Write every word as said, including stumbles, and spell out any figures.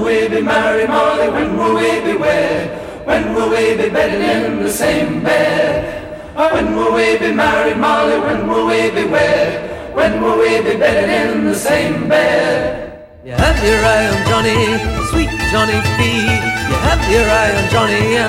we be married, Molly? When will we be wed? When will we be bedded in the same bed? When will we be married, Molly? When will we be wed? When will we be bedded in the same bed? You have your eye on Johnny, sweet Johnny B. You have your eye on Johnny, and